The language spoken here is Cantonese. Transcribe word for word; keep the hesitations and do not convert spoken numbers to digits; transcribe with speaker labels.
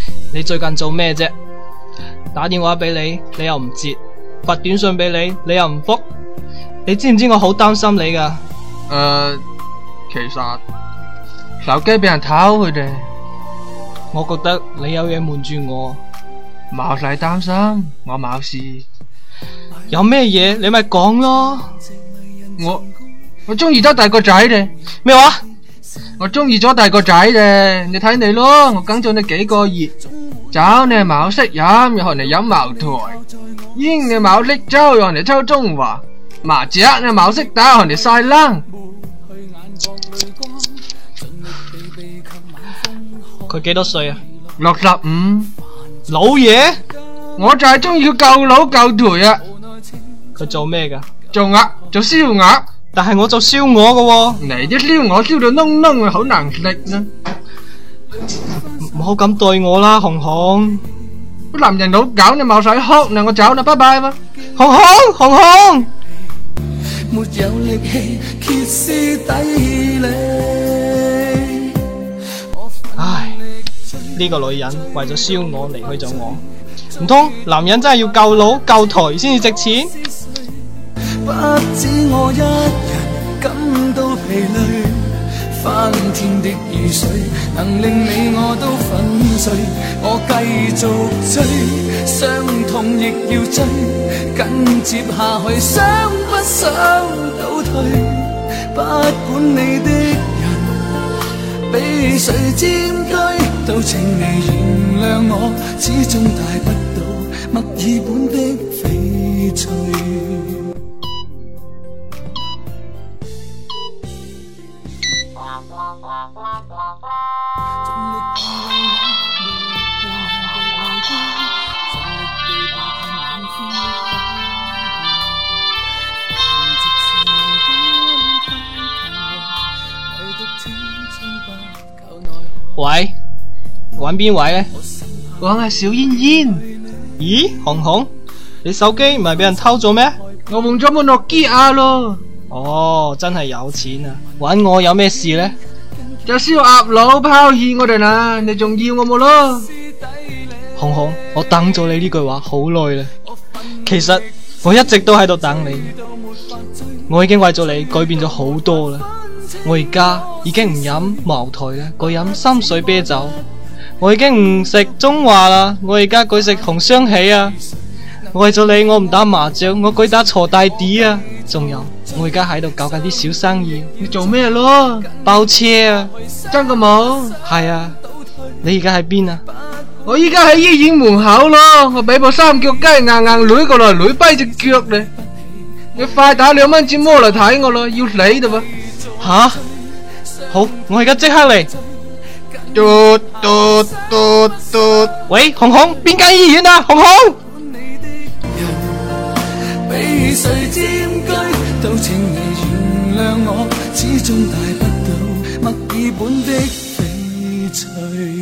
Speaker 1: 你最近做咩啫？打電話俾你，你又唔接；發短信俾你，你又唔覆。你知唔知我好擔心你噶？
Speaker 2: 誒、呃，其實手機俾人偷佢哋。
Speaker 1: 我覺得你有嘢瞞住我。
Speaker 2: 冇使擔心，我冇事。
Speaker 1: 有咩嘢你咪講咯。
Speaker 2: 我我中意咗第二個仔嘅。
Speaker 1: 咩話？
Speaker 2: 我中意咗第二個仔嘅，你睇你咯，我跟咗你幾個月，酒你冇識飲，又學你飲茅台，煙你冇識抽，又學你抽中華，麻雀你冇識打，學你晒冷。
Speaker 1: 佢幾多歲啊？
Speaker 2: 六十五。
Speaker 1: 老爺？
Speaker 2: 我就係中意佢夠老夠頹啊！
Speaker 1: 佢做咩噶？
Speaker 2: 做鴨，做燒鴨。
Speaker 1: 但係我做燒鵝噶喎。
Speaker 2: 你啲燒鵝燒到燶燶啊，好難食啊！
Speaker 1: 唔好咁對我啦，紅紅。
Speaker 2: 個男人老狗你冇使哭，嗱我走啦，拜拜嘛。
Speaker 1: 紅紅，紅紅。
Speaker 3: 沒有力氣歇斯底里。
Speaker 1: 唉，呢個女人為咗燒鵝離開咗我，唔通男人真係要夠老夠頹先至值錢？
Speaker 3: 不止我一人感到疲累，翻天的雨水能令你我都粉碎，我繼續追，傷痛亦要追，緊接下去想不想倒退，不管你的人被誰佔據，都請你原諒我，始終帶不到墨爾本的翡翠。
Speaker 1: 喂，揾邊位呢？
Speaker 2: 我係小燕燕。
Speaker 1: 咦，紅紅，你手機唔係俾人偷咗咩？
Speaker 2: 我換咗部諾基亞咯。
Speaker 1: 哦，真係有錢啊！揾我有咩事呢？
Speaker 2: 就燒鴨佬拋棄我哋啦，你仲要我冇咯？
Speaker 1: 紅紅，我等咗你呢句話好耐啦。其實我一直都喺度等你，我已經為咗你改變咗好多啦。我而家已經唔飲茅台啦，改飲深水啤酒。我已經唔食中華啦，我而家改食紅雙喜啊。為咗你，我唔打麻將，我改打鋤大 D 啊。仲有，我而家喺度搞緊啲小生意。
Speaker 2: 你做咩咯？
Speaker 1: 包車啊。
Speaker 2: 真嘅冇？
Speaker 1: 係啊。你而家喺邊啊？
Speaker 2: 我依家喺醫院門口咯，我俾部三腳雞硬硬捋過來捋跛隻腳咧。你快打兩蚊折摩嚟睇我咯，要死嘞喎！
Speaker 1: 吓？好，我而家即刻嚟。
Speaker 2: 嘟嘟嘟嘟。
Speaker 1: 喂，紅紅，邊間醫院啊？紅紅。
Speaker 3: 被誰佔據，都請你原諒我，始終帶不到墨爾本的翡翠。